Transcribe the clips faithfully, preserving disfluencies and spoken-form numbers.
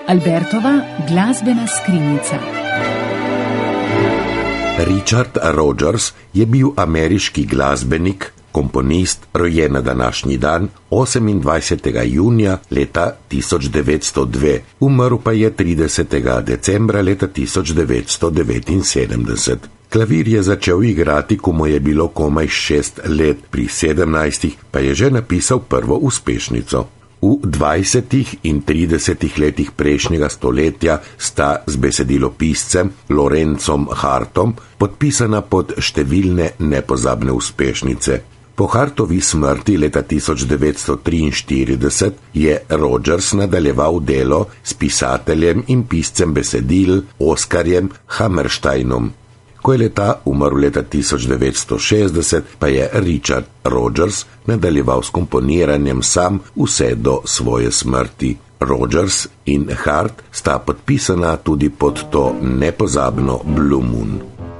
Albertova glasbena skrinjica. Richard Rodgers je bil ameriški glasbenik, komponist, rojen na današnji dan, osemindvajsetega junija leta tisoč devetsto dva, umrl pa je tridesetega decembra leta tisoč devetsto devetinsedemdeset. Klavir je začel igrati, ko mu je bilo komaj šest let, pri sedemnajstih pa je že napisal prvo uspešnico. V dvajsetih in tridesetih letih prejšnjega stoletja sta z besedilopiscem Lorenzom Hartom podpisana pod številne nepozabne uspešnice. Po Hartovi smrti leta tisoč devetsto triinštirideset je Rodgers nadaljeval delo s pisateljem in piscem besedil Oskarjem Hammersteinom. Ko je leta umrl leta tisoč devetsto šestdeset, pa je Richard Rodgers nadaljeval s komponiranjem sam vse do svoje smrti. Rodgers in Hart sta podpisana tudi pod to nepozabno Blue Moon.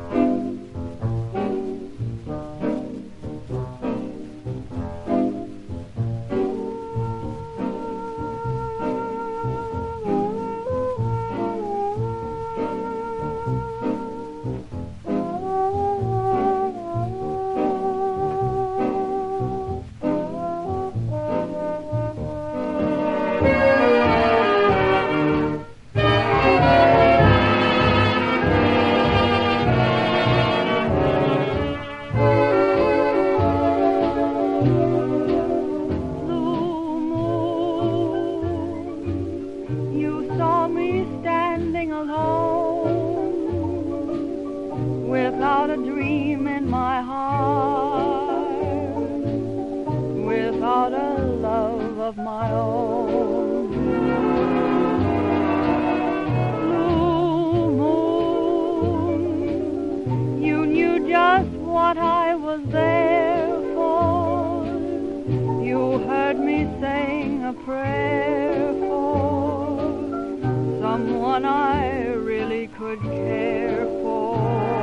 Without a dream in my heart, without a love of my own. Blue moon, you knew just what I was there for. You heard me sing a prayer for someone I really could care for.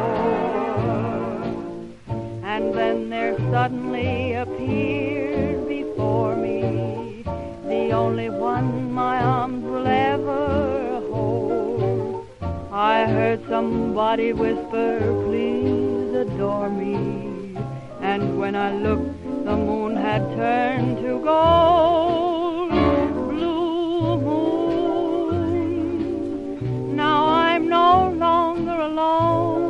And then there suddenly appeared before me the only one my arms will ever hold. I heard somebody whisper, please adore me. And when I looked, the moon had turned to gold. Blue moon, now I'm no longer alone.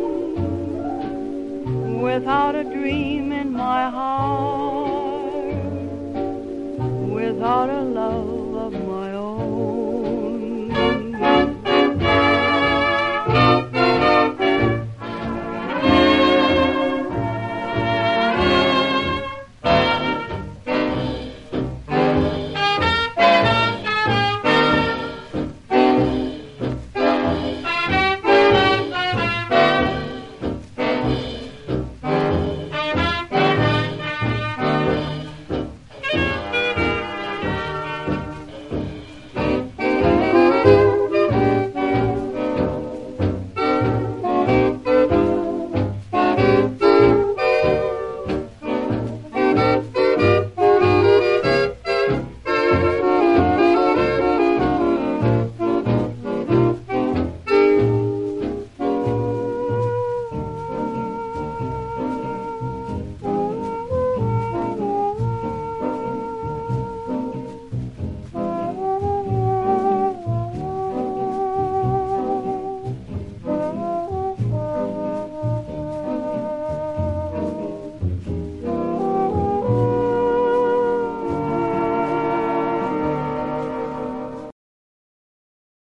Without a dream in my heart, without a love